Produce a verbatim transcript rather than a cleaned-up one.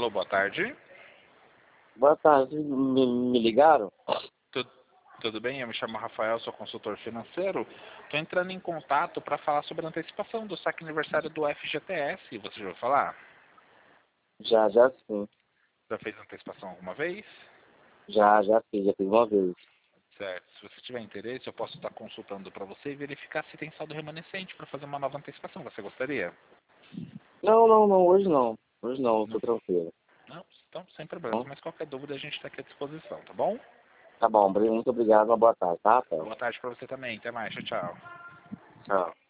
Alô, boa tarde. Boa tarde, me, me ligaram? Tu, tudo bem? Eu me chamo Rafael, sou consultor financeiro. Estou entrando em contato para falar sobre a antecipação do saque aniversário do F G T S. Você já ouviu falar? Já, já sim. Já fez antecipação alguma vez? Já, já fiz, já fiz uma vez. Certo. Se você tiver interesse, eu posso estar consultando para você e verificar se tem saldo remanescente para fazer uma nova antecipação. Você gostaria? Não, não, não, hoje não. Hoje não, eu tô Não. tranquilo. Não? Então, sem problema. Hum? Mas qualquer dúvida a gente está aqui à disposição, tá bom? Tá bom, muito obrigado, uma boa tarde, tá, Rafael? Boa tarde para você também. Até mais. Tchau, tchau. Tchau.